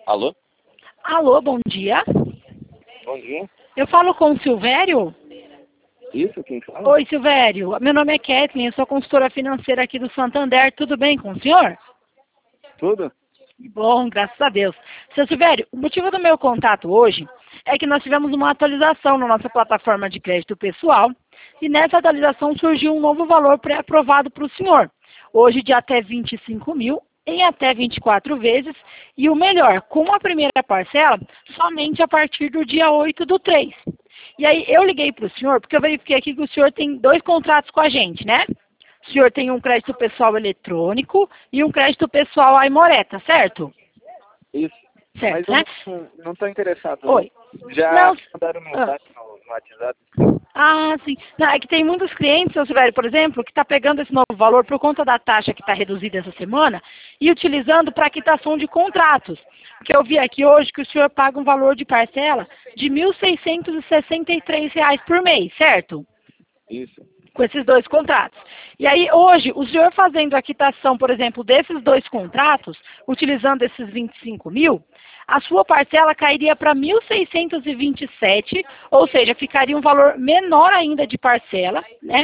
Alô? Alô, bom dia. Bom dia. Eu falo com o Silvério? Isso, quem fala? Oi, Silvério. Meu nome é Kathleen, eu sou consultora financeira aqui do Santander. Tudo bem com o senhor? Tudo? Bom, graças a Deus. Seu Silvério, o motivo do meu contato hoje é que nós tivemos uma atualização na nossa plataforma de crédito pessoal e nessa atualização surgiu um novo valor pré-aprovado para o senhor. Hoje de até 25 mil em até 24 vezes e o melhor, com a primeira parcela somente a partir do dia 8/3. E aí eu liguei para o senhor porque eu verifiquei aqui que o senhor tem 2 contratos com a gente, né? O senhor tem um crédito pessoal eletrônico e um crédito pessoal Aimoreta, certo? Isso. Certo, Mas né? eu não estou interessado. Oi. Já Não. mandaram mensagem no WhatsApp. Sim. Não, é que tem muitos clientes, seu Silvério, por exemplo, que está pegando esse novo valor por conta da taxa que está reduzida essa semana e utilizando para quitação de contratos. Porque eu vi aqui hoje que o senhor paga um valor de parcela de R$ 1.663 por mês, certo? Isso. Com esses 2 contratos. E aí, hoje, o senhor fazendo a quitação, por exemplo, desses 2 contratos, utilizando esses 25 mil, a sua parcela cairia para 1.627, ou seja, ficaria um valor menor ainda de parcela, né?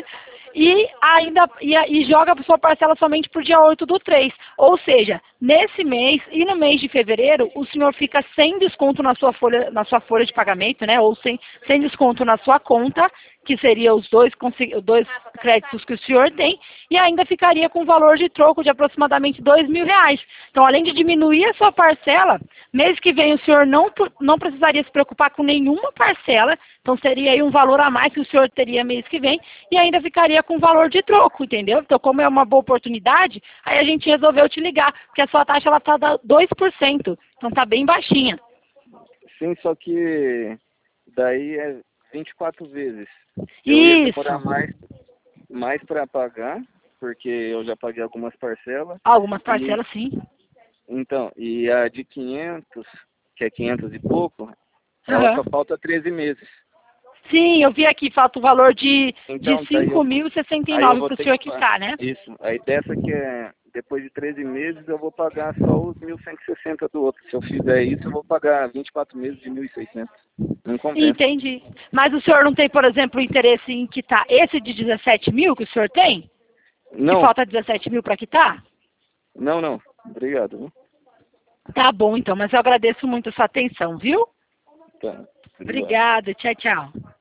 E joga a sua parcela somente para o dia 8/3. Ou seja, nesse mês e no mês de fevereiro, o senhor fica sem desconto na sua folha de pagamento, né? Ou sem desconto na sua conta, que seria os dois créditos que o senhor tem, e ainda ficaria com um valor de troco de aproximadamente R$ 2.000. Então, além de diminuir a sua parcela, mês que vem o senhor não precisaria se preocupar com nenhuma parcela, então seria aí um valor a mais que o senhor teria mês que vem, e ainda ficaria com valor de troco, entendeu? Então, como é uma boa oportunidade, aí a gente resolveu te ligar, porque a sua taxa está 2%, então está bem baixinha. Sim, só que daí é 24 vezes. Eu ia Isso. demorar mais para pagar, porque eu já paguei algumas parcelas. Algumas parcelas, sim. Então, e a de 500, que é 500 e pouco, ela Aham. só falta 13 meses. Sim, eu vi aqui, falta o valor de Então, daí eu 5.069 vou para o ter senhor que pagar. quitar, né? Isso. Aí dessa que é, depois de 13 meses, eu vou pagar só os 1.160 do outro. Se eu fizer isso, eu vou pagar 24 meses de 1.600. Não compensa. Entendi. Mas o senhor não tem, por exemplo, interesse em quitar esse de 17 mil que o senhor tem? Que Não, falta 17 mil para quitar? não. Obrigado. Viu? Tá bom, então, mas eu agradeço muito a sua atenção, viu? Tá. Obrigado. Obrigada, tchau, tchau.